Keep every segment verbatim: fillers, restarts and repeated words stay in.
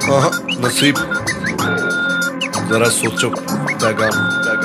नसीब जरा सोचो पैगाम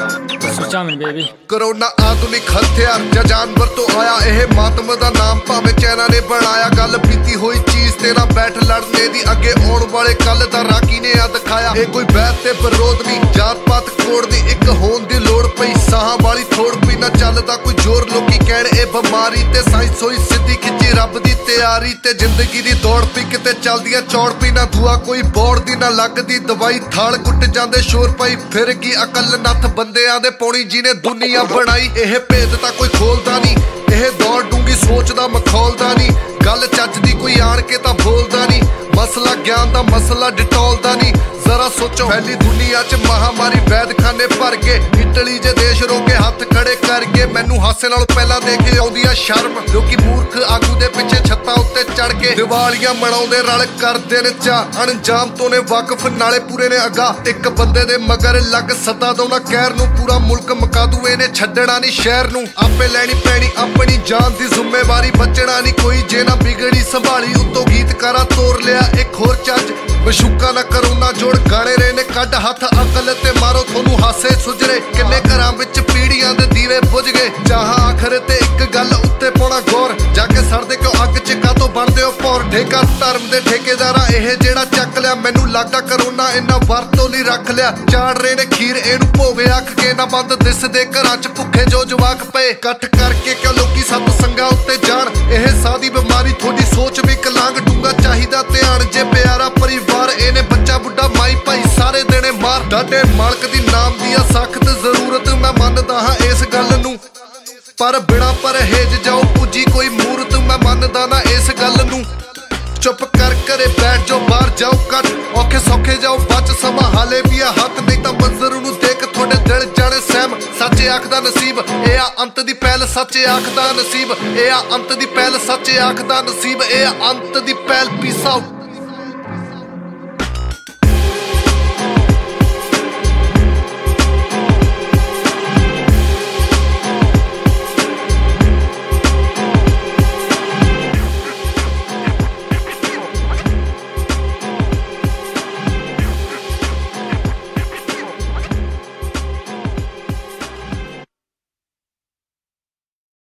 सोचा मैं बेबी करोना आधुनिक हथियार या जानवर तो आया यह मातम दा नाम भावें चाइना ने बनाया गल बीती हुई चीज तेरा बैठ लड़ने दी अगे आउण वाले कल दा राकी ने आ दिखाया ये कोई बैत ते विरोध नहीं जात पात कोड़ दी एक होण दी लोड़ पई साहां वाली थोड़ पई ना चलदा कोई जोर लोकी कहण ए बीमारी ते साइंस होई सिद्धी खिच्ची रब दी तैयारी ते जिंदगी दी दौड़ पई किते चलदियां चौड़ पई ना दुआ कोई बौड़ दी ना लगदी दवाई थाल कुट जांदे शोर पई फिर की अकल नथ बंदियां दे पौणी जिने दुनिया बनाई यह भेद तां कोई खोलदा नहीं यह दौड़ डूंगी सोचदा मखौलदा नहीं गल चजदी कोई आण के तां बोलदा नहीं मसला ज्ञान दा मसला डिटोलदा नहीं जरा सोचो फैली दुनिया च महामारी वैद खाने भर के इटली जे देश रोके हाथ खड़े करके मैनू हासे नालों पहला देखे आउंदी आ शर्म लोकी मूर्ख आगू दे पिछे छत्तां उत्ते चढ़ के दिवालियां मनाउंदे रल करदे ने चा अणजाम तो ने वाकफ नाले पूरे ने अगा एक बंदे दे मगर लग सदा दो ना कहर नू पूरा मुल्क मका दू इहने छड्डना नहीं शहर नू आपे लैनी पैनी अपनी जान दी जिम्मेवारी बचना नहीं कोई जे ना बिगड़ी संभाली उत्तों गीतकारा तोड़ लिया एक होर चज बशूका ना करो ना जोड़ गाने रहे ने कड हाथ अकल ते मारो थोनू हासे सुजरे किन्ने घरां विच पीड़ियां दे दीवे बुझ गए जहां आखिर ते एक गल उत्ते पाउणा गौर जाके सड़दे क्यों अग च कातों बनदे हो भौर ठेका धर्म दे ठेकेदारा इह जेड़ा चक लिया मैनू लगदा करोना इन्ना वरतों लई रख लिया चाड़ रहे ने खीर इहनू भोवे अख के ना बंद दिसदे घरां च भुखे जो जवाक पे कट करके क्यों लोकी सत संगा उत्ते जाण इह साह दी बीमारी थोड़ी सोच भी कलांग डूंगा चाहिदा ध्यान जे प्यारा परिवार इहने बच्चा बुढ़ा माई भाई सारे देने मार डाडे मालक दी नाम दी सख्त जरूरत मैं मनदा हां इस गल नू पर बिना परहेज जाओ पुजी कोई मूरत मैं मनदा ना इस गल नू चुप कर करे बैठ जाओ बाहर जाओ कट औखे सौखे जाओ बच समा हाले भी आ हथ नहीं तां मंजर नू देख थोड़े दिल जाने सहम सच्चे आखदा नसीब ए आ अंत दी पहल सच्चे आखदा नसीब ए आ अंत दी पहल सच्चे आखदा नसीब ए आ अंत दी पहल पीस आउट